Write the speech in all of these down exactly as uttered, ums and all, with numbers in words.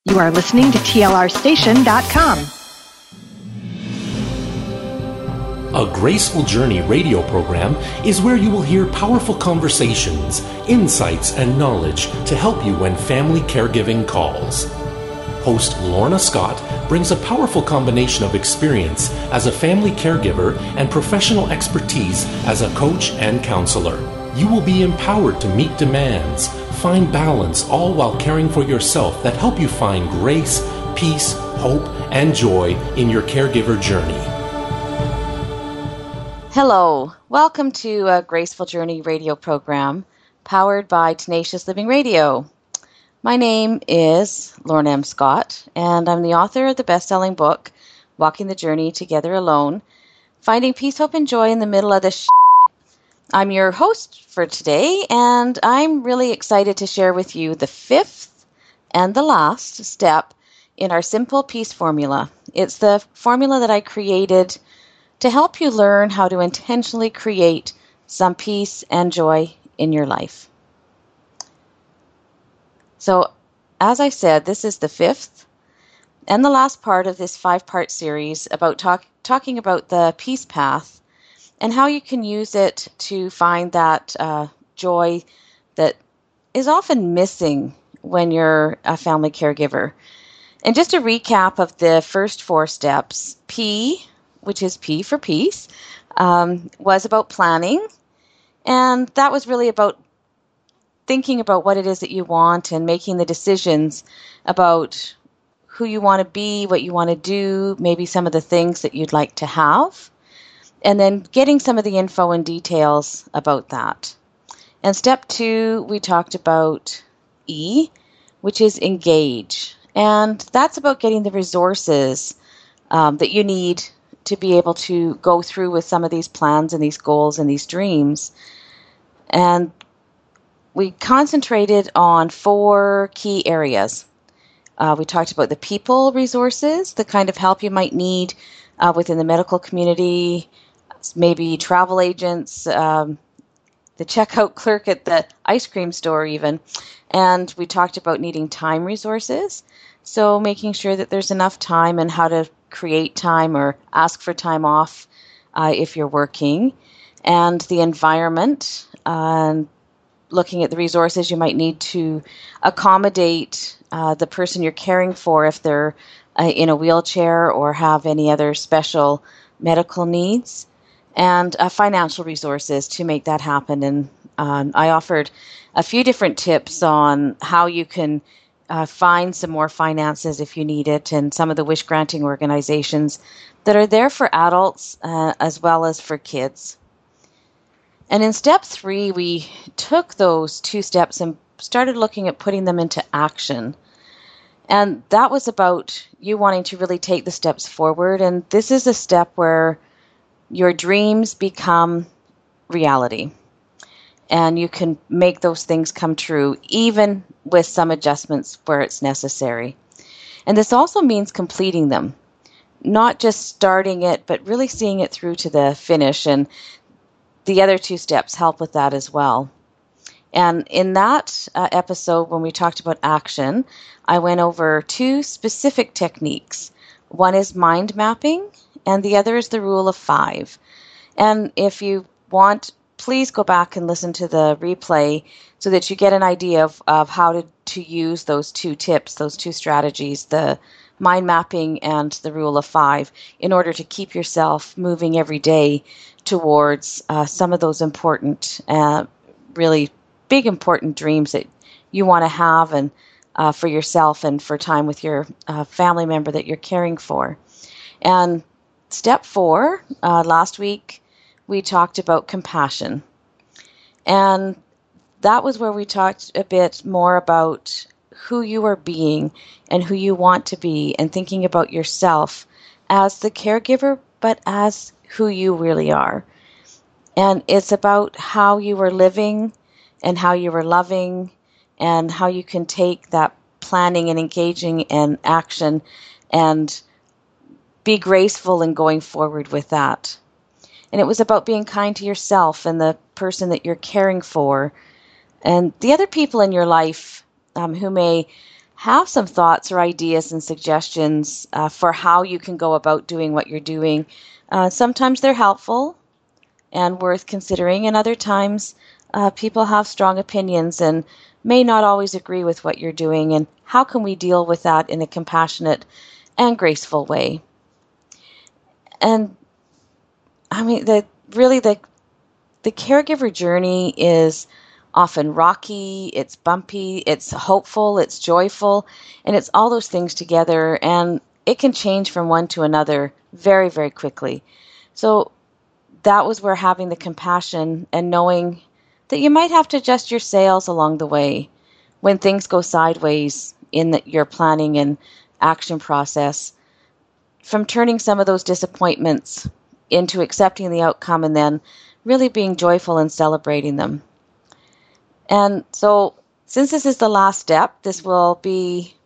You are listening to T L R station dot com. A Graceful Journey radio program is where you will hear powerful conversations, insights, and knowledge to help you when family caregiving calls. Host Lorna Scott brings a powerful combination of experience as a family caregiver and professional expertise as a coach and counselor. You will be empowered to meet demands, find balance, all while caring for yourself that help you find grace, peace, hope, and joy in your caregiver journey. Hello, welcome to a Graceful Journey radio program powered by Tenacious Living Radio. My name is Lorna M. Scott, and I'm the author of the best-selling book, Walking the Journey Together Alone, Finding Peace, Hope, and Joy in the Middle of the Sh**. I'm your host for today, and I'm really excited to share with you the fifth and the last step in our Simple Peace formula. It's the formula that I created to help you learn how to intentionally create some peace and joy in your life. So, as I said, this is the fifth and the last part of this five-part series about talk, talking about the peace path and how you can use it to find that uh, joy that is often missing when you're a family caregiver. And just a recap of the first four steps, P, which is P for peace, um, was about planning. And that was really about thinking about what it is that you want and making the decisions about who you want to be, what you want to do, maybe some of the things that you'd like to have, and then getting some of the info and details about that. And step two, we talked about E, which is engage. And that's about getting the resources um, that you need to be able to go through with some of these plans and these goals and these dreams. And we concentrated on four key areas. Uh, we talked about the people resources, the kind of help you might need uh, within the medical community, maybe travel agents, um, the checkout clerk at the ice cream store even. And we talked about needing time resources, so making sure that there's enough time and how to create time or ask for time off uh, if you're working, and the environment, and looking at the resources you might need to accommodate uh, the person you're caring for if they're uh, in a wheelchair or have any other special medical needs, and uh, financial resources to make that happen. And um, I offered a few different tips on how you can uh, find some more finances if you need it, and some of the wish-granting organizations that are there for adults uh, as well as for kids. And in step three, we took those two steps and started looking at putting them into action. And that was about you wanting to really take the steps forward. And this is a step where your dreams become reality. And you can make those things come true, even with some adjustments where it's necessary. And this also means completing them, not just starting it, but really seeing it through to the finish. And the other two steps help with that as well. And in that uh, episode, when we talked about action, I went over two specific techniques. One is mind mapping, and the other is the rule of five. And if you want, please go back and listen to the replay so that you get an idea of, of how to, to use those two tips, those two strategies, the mind mapping and the rule of five, in order to keep yourself moving every day towards uh, some of those important, uh, really big important dreams that you want to have, and uh, for yourself and for time with your uh, family member that you're caring for. And step four, uh, last week we talked about compassion. And that was where we talked a bit more about who you are being and who you want to be, and thinking about yourself as the caregiver, but as who you really are. And it's about how you are living and how you are loving, and how you can take that planning and engaging and action and be graceful in going forward with that. And it was about being kind to yourself and the person that you're caring for, and the other people in your life um, who may have some thoughts or ideas and suggestions uh, for how you can go about doing what you're doing. Uh, sometimes they're helpful and worth considering, and other times uh, people have strong opinions and may not always agree with what you're doing, and how can we deal with that in a compassionate and graceful way? And I mean, the really the the caregiver journey is often rocky, it's bumpy, it's hopeful, it's joyful, and it's all those things together, and it can change from one to another very, very quickly. So that was where having the compassion and knowing that you might have to adjust your sails along the way when things go sideways in the, your planning and action process, from turning some of those disappointments into accepting the outcome and then really being joyful and celebrating them. And so since this is the last step, this will be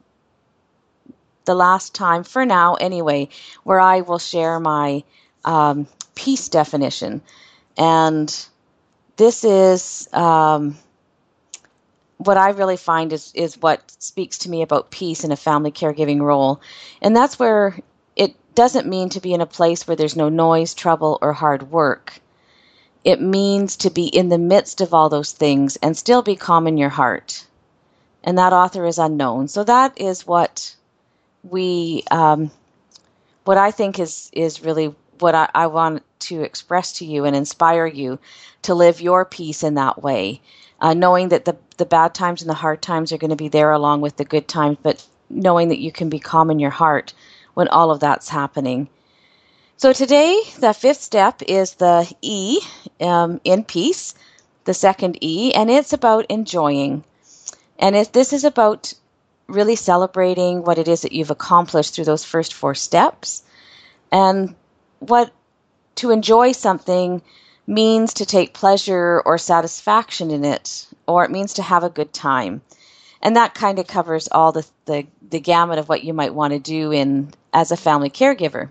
the last time for now anyway, where I will share my um, peace definition. And this is um, what I really find is, is what speaks to me about peace in a family caregiving role. And that's where it doesn't mean to be in a place where there's no noise, trouble, or hard work. It means to be in the midst of all those things and still be calm in your heart. And that author is unknown. So that is what we, um, what I think is, is really what I, I want to express to you and inspire you to live your peace in that way, uh, knowing that the, the bad times and the hard times are going to be there along with the good times, but knowing that you can be calm in your heart when all of that's happening. So today, the fifth step is the E um, in peace, the second E, and it's about enjoying. And it, this is about really celebrating what it is that you've accomplished through those first four steps. And what to enjoy something means to take pleasure or satisfaction in it, or it means to have a good time. And that kind of covers all the, the, the gamut of what you might want to do in as a family caregiver.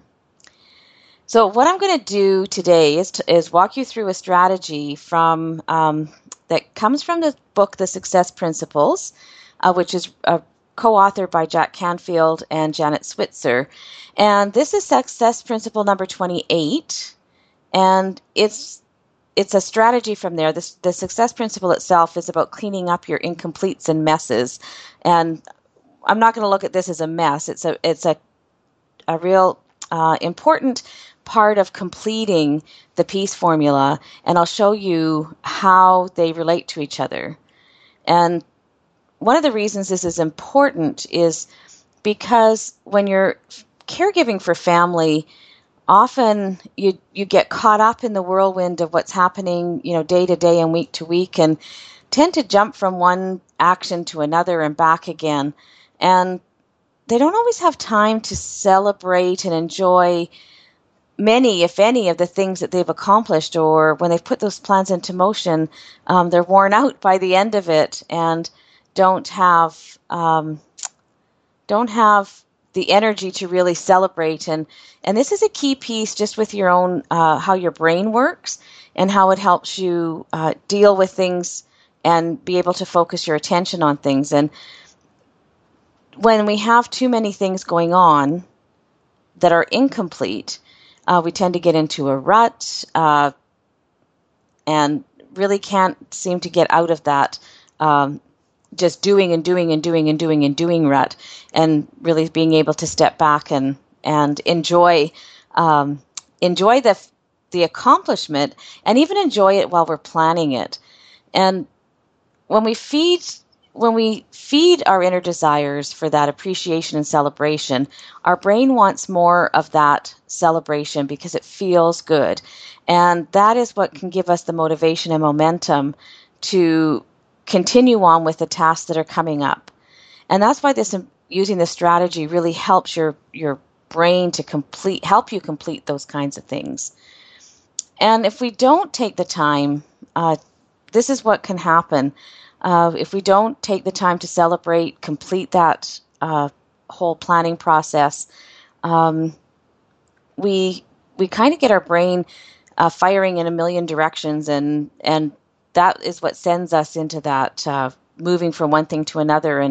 So what I'm going to do today is to, is walk you through a strategy from um, that comes from the book The Success Principles, uh, which is uh, co-authored by Jack Canfield and Janet Switzer. And this is Success Principle number twenty-eight, and it's it's a strategy from there. This, the Success Principle itself is about cleaning up your incompletes and messes. And I'm not going to look at this as a mess. It's a it's a a real uh, important part of completing the peace formula, and I'll show you how they relate to each other. And one of the reasons this is important is because when you're caregiving for family, often you you get caught up in the whirlwind of what's happening, you know, day to day and week to week, and tend to jump from one action to another and back again. And they don't always have time to celebrate and enjoy many, if any, of the things that they've accomplished, or when they've put those plans into motion, um, they're worn out by the end of it and don't have um, don't have the energy to really celebrate. And and this is a key piece just with your own uh, how your brain works and how it helps you uh, deal with things and be able to focus your attention on things. And when we have too many things going on that are incomplete, Uh, we tend to get into a rut uh, and really can't seem to get out of that um, just doing and doing and doing and doing and doing rut, and really being able to step back and and enjoy um, enjoy the the accomplishment, and even enjoy it while we're planning it. And when we feed when we feed our inner desires for that appreciation and celebration, our brain wants more of that celebration because it feels good. And that is what can give us the motivation and momentum to continue on with the tasks that are coming up. And that's why this using this strategy really helps your, your brain to complete, help you complete those kinds of things. And if we don't take the time, uh, this is what can happen. Uh, if we don't take the time to celebrate, complete that uh, whole planning process, um, we we kind of get our brain uh, firing in a million directions, and and that is what sends us into that uh, moving from one thing to another and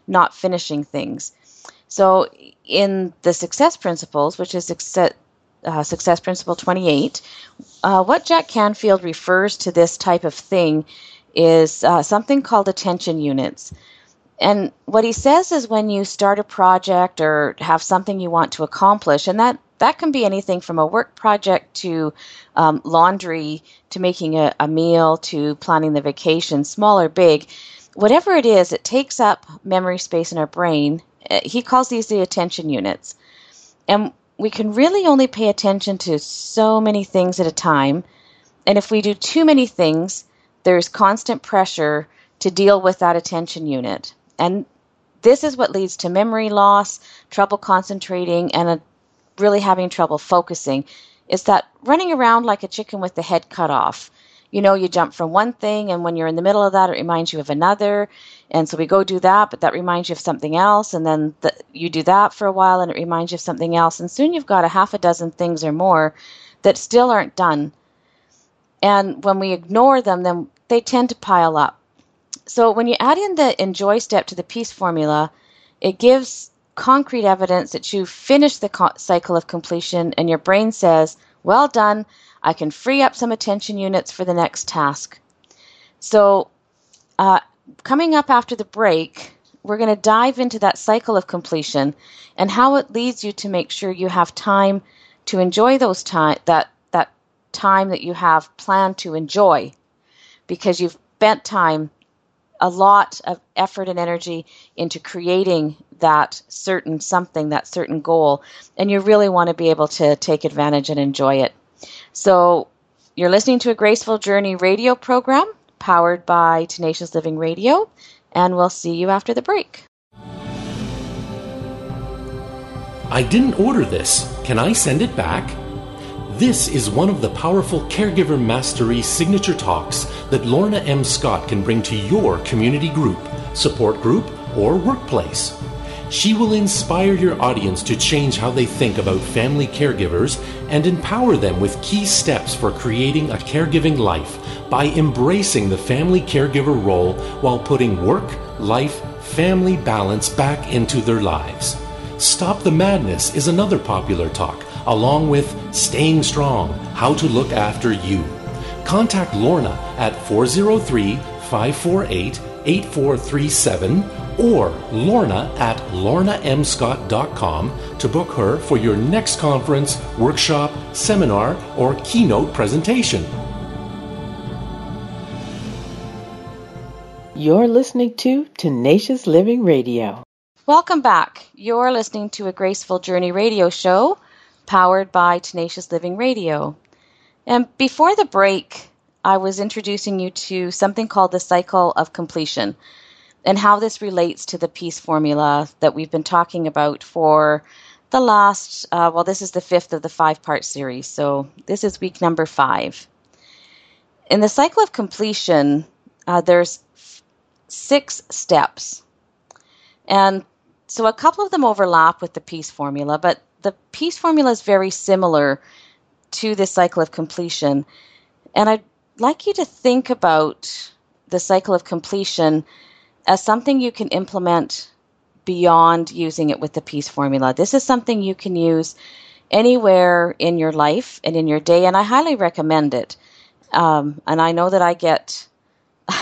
not finishing things. So in the success principles, which is success, uh, success principle twenty-eight, uh, what Jack Canfield refers to this type of thing is uh, something called attention units. And what he says is when you start a project or have something you want to accomplish, and that, that can be anything from a work project to um, laundry, to making a, a meal, to planning the vacation, small or big, whatever it is, it takes up memory space in our brain. He calls these the attention units. And we can really only pay attention to so many things at a time. And if we do too many things, there's constant pressure to deal with that attention unit. And this is what leads to memory loss, trouble concentrating, and a, really having trouble focusing. Is that running around like a chicken with the head cut off. You know, you jump from one thing, and when you're in the middle of that, it reminds you of another. And so we go do that, but that reminds you of something else. And then the, you do that for a while, and it reminds you of something else. And soon you've got a half a dozen things or more that still aren't done. And when we ignore them, then they tend to pile up. So when you add in the enjoy step to the peace formula, it gives concrete evidence that you finished the co- cycle of completion, and your brain says, well done, I can free up some attention units for the next task. So uh, coming up after the break, we're going to dive into that cycle of completion and how it leads you to make sure you have time to enjoy those time that that time that you have planned to enjoy, because you've spent time, a lot of effort and energy into creating that certain something, that certain goal, and you really want to be able to take advantage and enjoy it. So you're listening to a Graceful Journey radio program powered by Tenacious Living Radio, and we'll see you after the break. I didn't order this. Can I send it back? This is one of the powerful Caregiver Mastery signature talks that Lorna M. Scott can bring to your community group, support group, or workplace. She will inspire your audience to change how they think about family caregivers and empower them with key steps for creating a caregiving life by embracing the family caregiver role while putting work, life, family balance back into their lives. Stop the Madness is another popular talk, along with Staying Strong, How to Look After You. Contact Lorna at four oh three, five four eight, eight four three seven or Lorna at lorna m scott dot com to book her for your next conference, workshop, seminar, or keynote presentation. You're listening to Tenacious Living Radio. Welcome back. You're listening to a Graceful Journey radio show powered by Tenacious Living Radio. And before the break, I was introducing you to something called the cycle of completion and how this relates to the peace formula that we've been talking about for the last, uh, well, this is the fifth of the five-part series, so this is week number five. In the cycle of completion, uh, there's f- six steps. And so a couple of them overlap with the peace formula, but the peace formula is very similar to the cycle of completion. And I'd like you to think about the cycle of completion as something you can implement beyond using it with the peace formula. This is something you can use anywhere in your life and in your day, and I highly recommend it. Um, and I know that I get, I,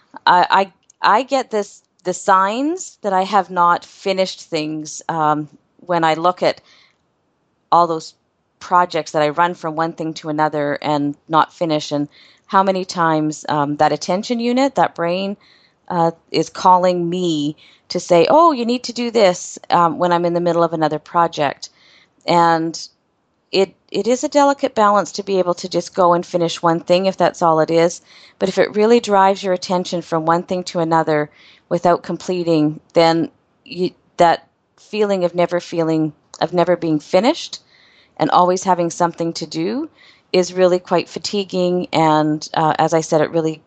I, I get this the signs that I have not finished things um, when I look at all those projects that I run from one thing to another and not finish, and how many times um, that attention unit, that brain, uh, is calling me to say, oh, you need to do this um, when I'm in the middle of another project. And it it is a delicate balance to be able to just go and finish one thing if that's all it is. But if it really drives your attention from one thing to another without completing, then you, that feeling of never feeling, of never being finished and always having something to do is really quite fatiguing. And uh, as I said, it really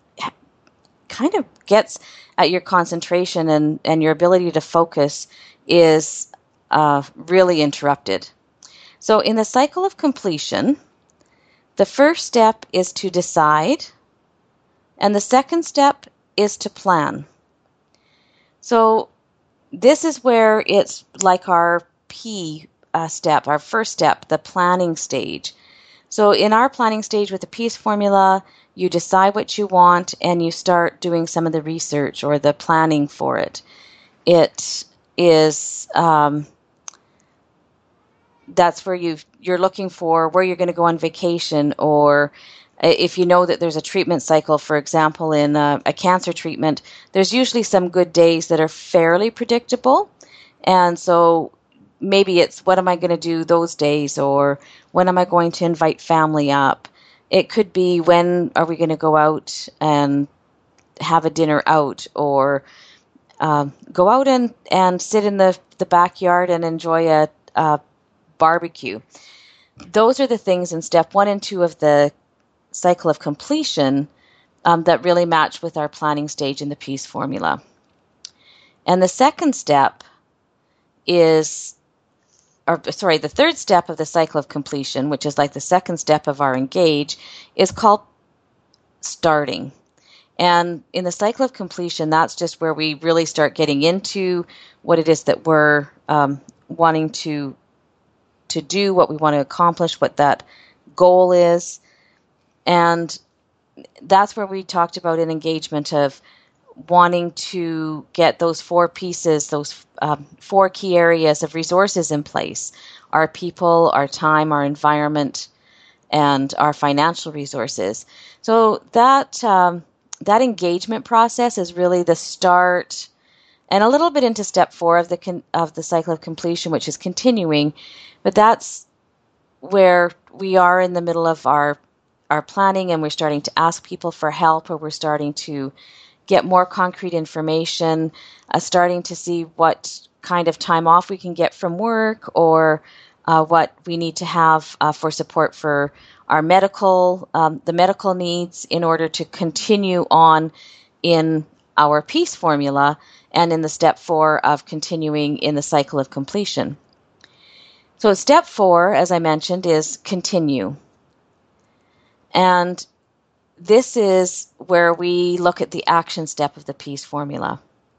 kind of gets at your concentration, and, and your ability to focus is uh, really interrupted. So in the cycle of completion, the first step is to decide, and the second step is to plan. So this is where it's like our P uh, step, our first step, the planning stage. So in our planning stage with the PEACE formula, you decide what you want and you start doing some of the research or the planning for it. It is, um, that's where you you're looking for where you're going to go on vacation, or if you know that there's a treatment cycle, for example, in a, a cancer treatment, there's usually some good days that are fairly predictable. And so maybe it's what am I going to do those days, or when am I going to invite family up? It could be when are we going to go out and have a dinner out, or um, go out and, and sit in the, the backyard and enjoy a, a barbecue. Those are the things in step one and two of the cycle of completion um, that really match with our planning stage in the PEACE formula. And the second step is, or sorry, the third step of the cycle of completion, which is like the second step of our engage, is called starting. And in the cycle of completion, that's just where we really start getting into what it is that we're um, wanting to to do, what we want to accomplish, what that goal is. And that's where we talked about an engagement of wanting to get those four pieces, those um, four key areas of resources in place: our people, our time, our environment, and our financial resources. So that um, that engagement process is really the start, and a little bit into step four of the con- of the cycle of completion, which is continuing. But that's where we are in the middle of our our planning, and we're starting to ask people for help, or we're starting to get more concrete information, uh, starting to see what kind of time off we can get from work, or uh, what we need to have uh, for support for our medical, um, the medical needs in order to continue on in our PEACE formula and in the step four of continuing in the cycle of completion. So step four, as I mentioned, is continue. And this is where we look at the action step of the PEACE formula.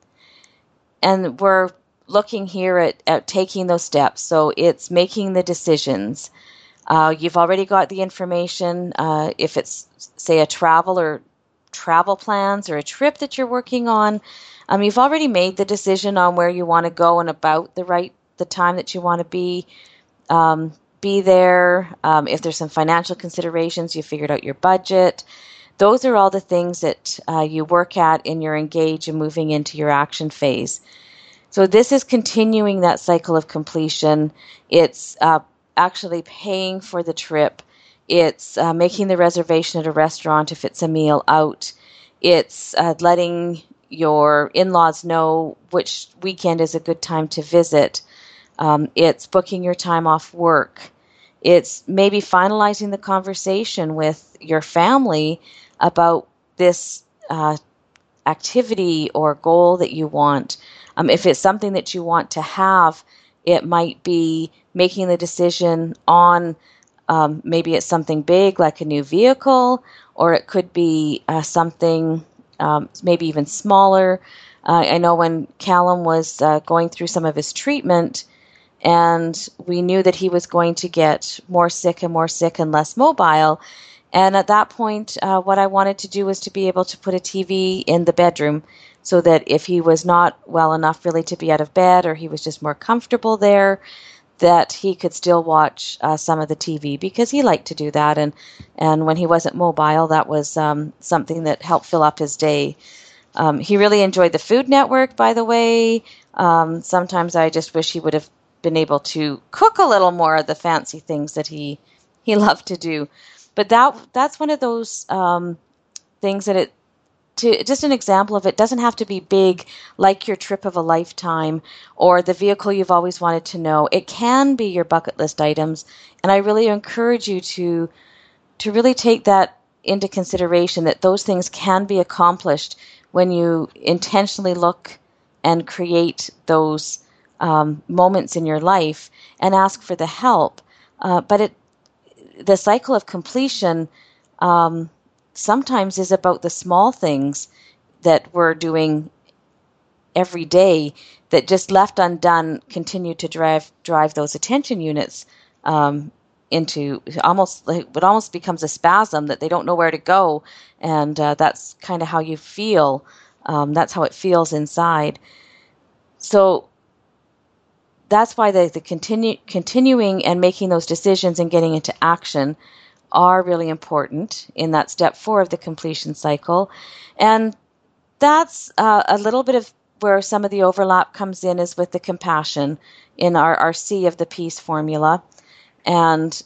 And we're looking here at, at taking those steps. So it's making the decisions. Uh, you've already got the information. Uh, if it's, say, a travel or travel plans or a trip that you're working on, um, you've already made the decision on where you want to go and about the right, the time that you want to be. Um, be there. Um, if there's some financial considerations, you figured out your budget. Those are all the things that uh, you work at in your engage and moving into your action phase. So this is continuing that cycle of completion. It's uh, actually paying for the trip. It's uh, making the reservation at a restaurant if it's a meal out. It's uh, letting your in-laws know which weekend is a good time to visit. Um, it's booking your time off work. It's maybe finalizing the conversation with your family about this uh, activity or goal that you want. Um, if it's something that you want to have, it might be making the decision on um, maybe it's something big like a new vehicle, or it could be uh, something um, maybe even smaller. Uh, I know when Callum was uh, going through some of his treatment, and we knew that he was going to get more sick and more sick and less mobile. And at that point, uh, what I wanted to do was to be able to put a T V in the bedroom so that if he was not well enough really to be out of bed, or he was just more comfortable there, that he could still watch uh, some of the T V, because he liked to do that. And, and when he wasn't mobile, that was um, something that helped fill up his day. Um, he really enjoyed the Food Network, by the way. Um, sometimes I just wish he would have been able to cook a little more of the fancy things that he he loved to do. But that that's one of those um, things that it, to just an example of it, doesn't have to be big like your trip of a lifetime or the vehicle you've always wanted to know. It can be your bucket list items, and I really encourage you to to really take that into consideration, that those things can be accomplished when you intentionally look and create those Um, moments in your life and ask for the help. Uh, but it, the cycle of completion um, sometimes is about the small things that we're doing every day that just left undone continue to drive drive those attention units um, into almost like it almost becomes a spasm that they don't know where to go, and uh, that's kind of how you feel. Um, that's how it feels inside. So that's why the, the continue, continuing and making those decisions and getting into action are really important in that step four of the completion cycle. And that's uh, a little bit of where some of the overlap comes in is with the compassion in our, our C of the peace formula. And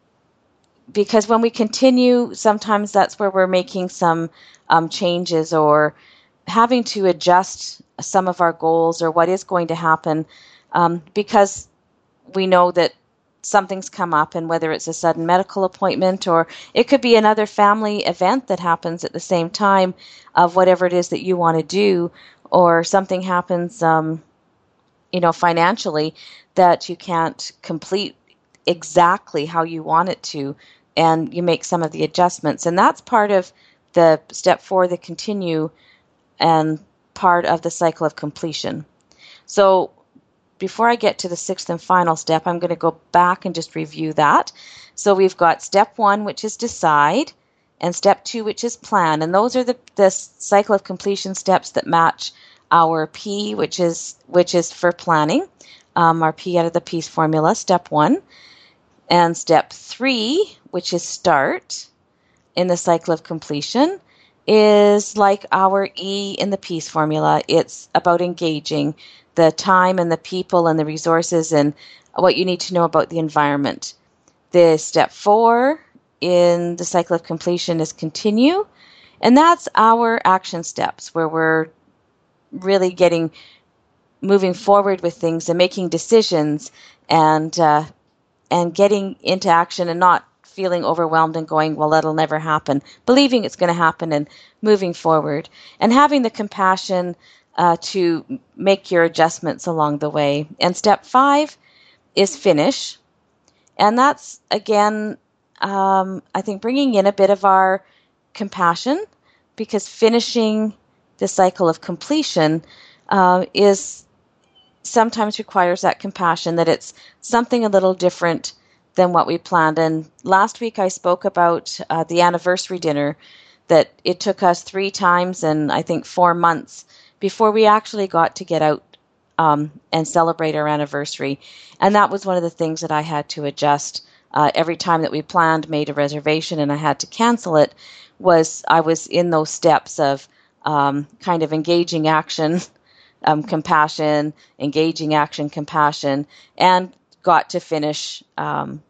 because when we continue, sometimes that's where we're making some um, changes or having to adjust some of our goals or what is going to happen um, because we know that something's come up, and whether it's a sudden medical appointment or it could be another family event that happens at the same time of whatever it is that you want to do, or something happens, um, you know, financially that you can't complete exactly how you want it to, and you make some of the adjustments. And that's part of the step four, the continue, and part of the cycle of completion. So before I get to the sixth and final step, I'm going to go back and just review that. So we've got step one, which is decide, and step two, which is plan. And those are the, the cycle of completion steps that match our P, which is which is for planning, um, our P out of the peace formula, step one. And step three, which is start in the cycle of completion, is like our E in the peace formula. It's about engaging the time and the people and the resources and what you need to know about the environment. The step four in the cycle of completion is continue, and that's our action steps where we're really getting moving forward with things and making decisions and uh, and getting into action and not feeling overwhelmed and going, well, that'll never happen, believing it's going to happen and moving forward, and having the compassion uh, to make your adjustments along the way. And step five is finish. And that's, again, um, I think bringing in a bit of our compassion, because finishing the cycle of completion uh, is sometimes requires that compassion, that it's something a little different than what we planned. And last week I spoke about uh, the anniversary dinner, that it took us three times and I think four months before we actually got to get out um, and celebrate our anniversary. And that was one of the things that I had to adjust uh, every time that we planned, made a reservation, and I had to cancel it, was I was in those steps of um, kind of engaging action, um, compassion, engaging action, compassion, and got to finish um,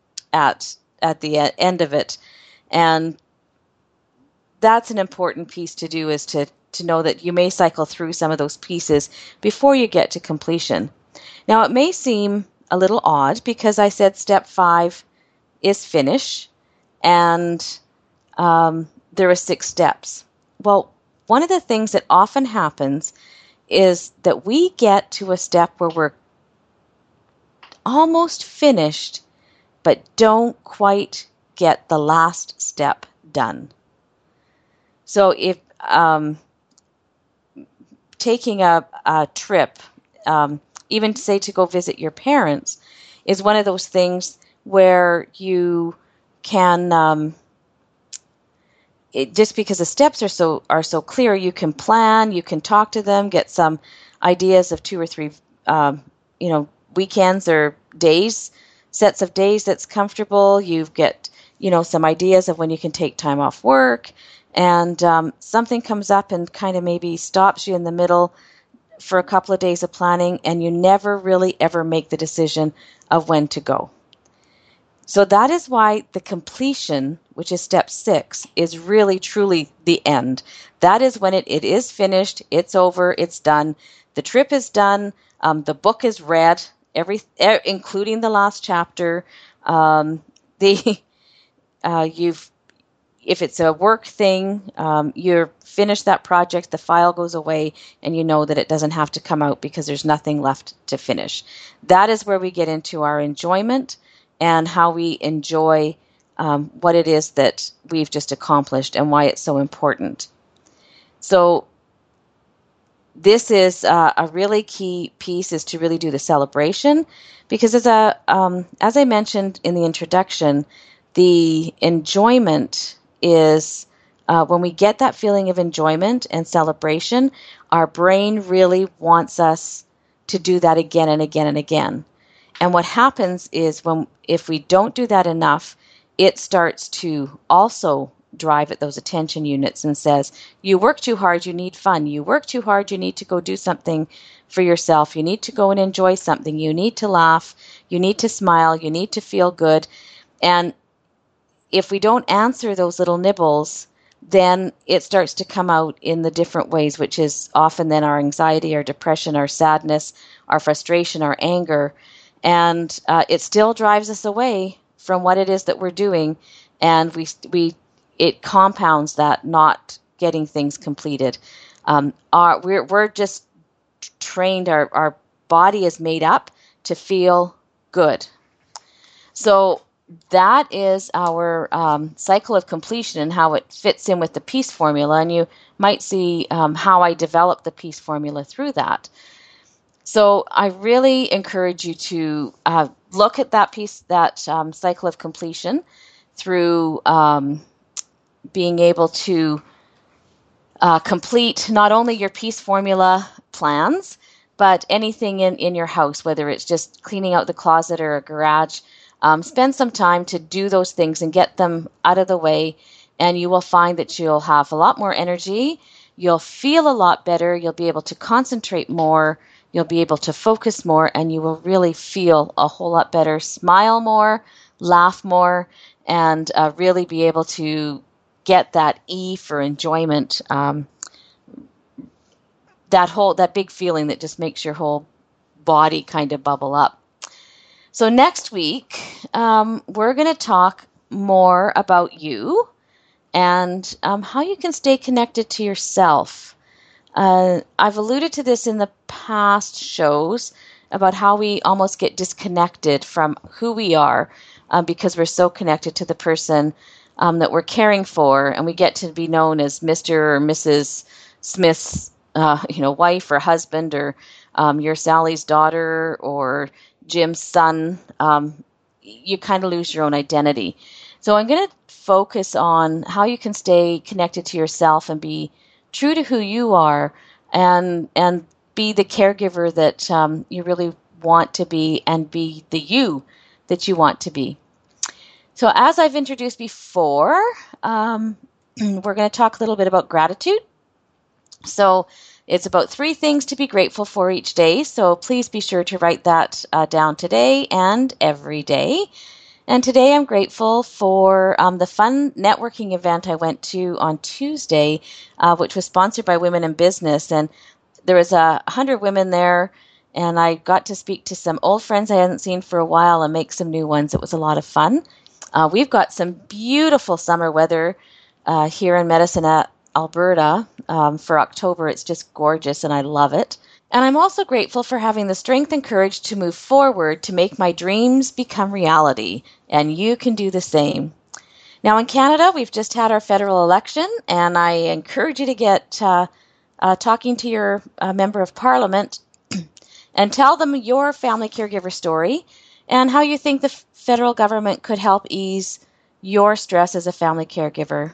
at at the end of it. And that's an important piece to do, is to, to know that you may cycle through some of those pieces before you get to completion. Now, it may seem a little odd because I said step five is finish, and um, there are six steps. Well, one of the things that often happens is that we get to a step where we're almost finished, but don't quite get the last step done. So if um, taking a, a trip, um, even say to go visit your parents, is one of those things where you can, um, it, just because the steps are so are so clear, you can plan, you can talk to them, get some ideas of two or three, um, you know, weekends or days, sets of days that's comfortable. You get, you know, some ideas of when you can take time off work, and um, something comes up and kind of maybe stops you in the middle for a couple of days of planning, and you never really ever make the decision of when to go. So that is why the completion, which is step six, is really truly the end. That is when it, it is finished, it's over, it's done. The trip is done, um, the book is read, every, er, including the last chapter. Um, the uh, you've If it's a work thing, um, you're finished that project, the file goes away, and you know that it doesn't have to come out because there's nothing left to finish. That is where we get into our enjoyment and how we enjoy um, what it is that we've just accomplished and why it's so important. So this is uh, a really key piece is to really do the celebration, because as a um, as I mentioned in the introduction, the enjoyment is uh, when we get that feeling of enjoyment and celebration, our brain really wants us to do that again and again and again. And what happens is when if we don't do that enough, it starts to also drive at those attention units and says, you work too hard, you need fun. You work too hard, you need to go do something for yourself. You need to go and enjoy something. You need to laugh. You need to smile. You need to feel good. And if we don't answer those little nibbles, then it starts to come out in the different ways, which is often then our anxiety, our depression, our sadness, our frustration, our anger. And uh, it still drives us away from what it is that we're doing. And we we it compounds that not getting things completed. Um, our, we're we're just trained. Our our body is made up to feel good. So that is our um, cycle of completion and how it fits in with the PEACE formula. And you might see um, how I developed the PEACE formula through that. So I really encourage you to uh, look at that piece, that um, cycle of completion through um, being able to uh, complete not only your PEACE formula plans, but anything in, in your house, whether it's just cleaning out the closet or a garage. Um, spend some time to do those things and get them out of the way, and you will find that you'll have a lot more energy. You'll feel a lot better. You'll be able to concentrate more. You'll be able to focus more, and you will really feel a whole lot better, smile more, laugh more, and uh, really be able to get that E for enjoyment, um, that whole that big feeling that just makes your whole body kind of bubble up. So next week, um, we're going to talk more about you and um, how you can stay connected to yourself. Uh, I've alluded to this in the past shows about how we almost get disconnected from who we are uh, because we're so connected to the person um, that we're caring for, and we get to be known as Mister or Missus Smith's, uh, you know, wife or husband, or um, you're Sally's daughter, or Jim's son. Um, you kind of lose your own identity. So I'm going to focus on how you can stay connected to yourself and be true to who you are, and and be the caregiver that um, you really want to be, and be the you that you want to be. So as I've introduced before, um, we're going to talk a little bit about gratitude. So it's about three things to be grateful for each day. So please be sure to write that uh, down today and every day. And today I'm grateful for um, the fun networking event I went to on Tuesday, uh, which was sponsored by Women in Business. And there was a hundred women there, and I got to speak to some old friends I hadn't seen for a while and make some new ones. It was a lot of fun. Uh, we've got some beautiful summer weather uh, here in Medicine, Alberta, um, for October. It's just gorgeous, and I love it. And I'm also grateful for having the strength and courage to move forward to make my dreams become reality, and you can do the same. Now in Canada, we've just had our federal election, and I encourage you to get uh, uh, talking to your uh, member of parliament and tell them your family caregiver story and how you think the f- federal government could help ease your stress as a family caregiver.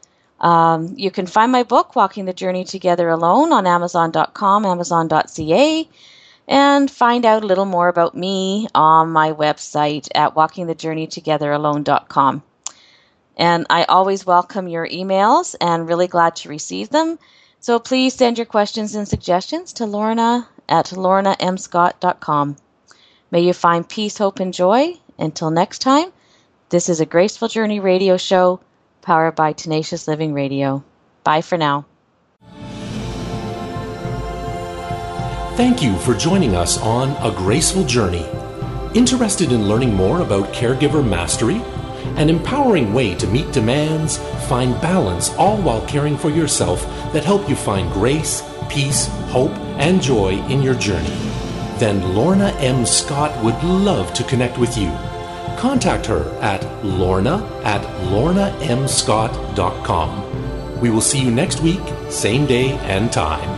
Um, you can find my book, Walking the Journey Together Alone, on amazon dot com, amazon dot c a, and find out a little more about me on my website at walking the journey together alone dot com. And I always welcome your emails and really glad to receive them. So please send your questions and suggestions to Lorna at lorna m scott dot com. May you find peace, hope, and joy. Until next time, this is a Graceful Journey radio show powered by Tenacious Living Radio. Bye for now. Thank you for joining us on A Graceful Journey. Interested in learning more about caregiver mastery? An empowering way to meet demands, find balance, all while caring for yourself that help you find grace, peace, hope, and joy in your journey. Then Lorna M. Scott would love to connect with you. Contact her at lorna at lorna m scott dot com. We will see you next week, same day and time.